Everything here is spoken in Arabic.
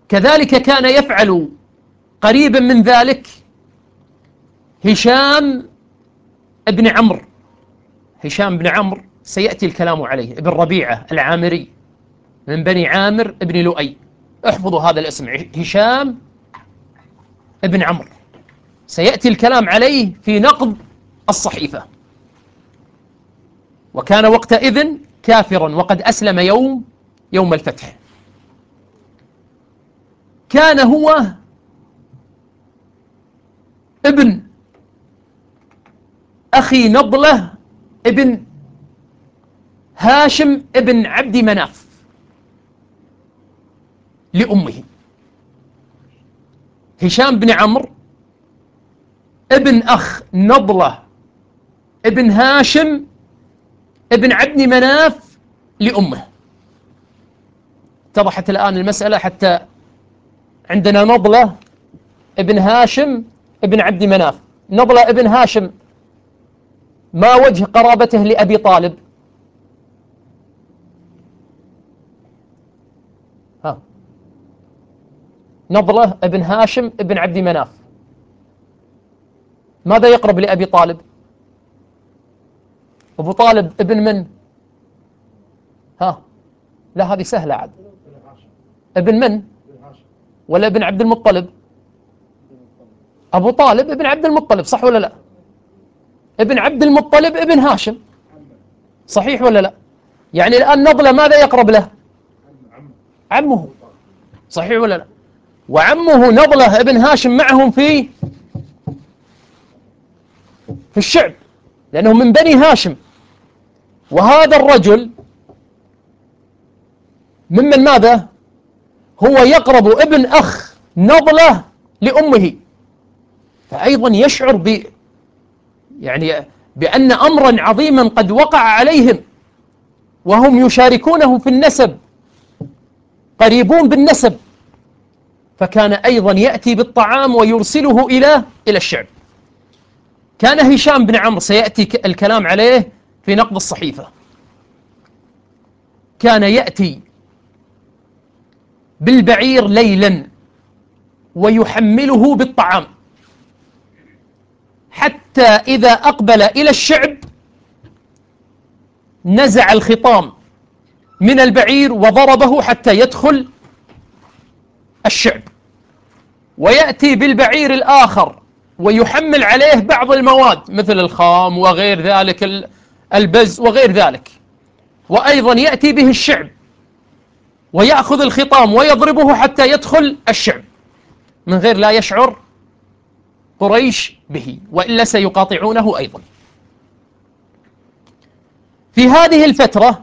كذلك كان يفعل قريبا من ذلك هشام بن عمرو. هشام بن عمرو سيأتي الكلام عليه، ابن ربيعة العامري من بني عامر بن لؤي. احفظوا هذا الاسم، هشام بن عمرو، سيأتي الكلام عليه في نقض الصحيفة. وكان وقتئذ كافرا وقد أسلم يوم الفتح. كان هو ابن أخي نضلة ابن هاشم ابن عبد مناف لأمه. هشام بن عمرو ابن أخ نضلة ابن هاشم ابن عبد مناف لأمه. اتضحت الآن المسألة، حتى عندنا نضلة ابن هاشم ابن عبد مناف. نضلة ابن هاشم ما وجه قرابته لأبي طالب؟ ها، نضلة ابن هاشم ابن عبد مناف ماذا يقرب لأبي طالب؟ أبو طالب ابن من؟ ها، لا هذه سهلة عاد. ابن من؟ ولا ابن عبد المطلب؟ أبو طالب ابن عبد المطلب، صح ولا لا؟ ابن عبد المطلب ابن هاشم، صحيح ولا لا؟ يعني الآن نضلة ماذا يقرب له؟ عمه، صحيح ولا لا؟ وعمه نضلة ابن هاشم معهم في الشعب، لأنه من بني هاشم. وهذا الرجل ممن ماذا؟ هو يقرب ابن أخ نضلة لأمه، فأيضا يشعر يعني بأن أمرا عظيما قد وقع عليهم، وهم يشاركونه في النسب، قريبون بالنسب. فكان أيضا يأتي بالطعام ويرسله إلى الشعب. كان هشام بن عمرو سيأتي الكلام عليه في نقض الصحيفة، كان يأتي بالبعير ليلا ويحمله بالطعام، حتى إذا أقبل إلى الشعب نزع الخطام من البعير وضربه حتى يدخل الشعب، ويأتي بالبعير الآخر ويحمل عليه بعض المواد مثل الخام وغير ذلك، البز وغير ذلك، وأيضا يأتي به الشعب ويأخذ الخطام ويضربه حتى يدخل الشعب من غير لا يشعر قريش به، وإلا سيقاطعونه أيضا. في هذه الفترة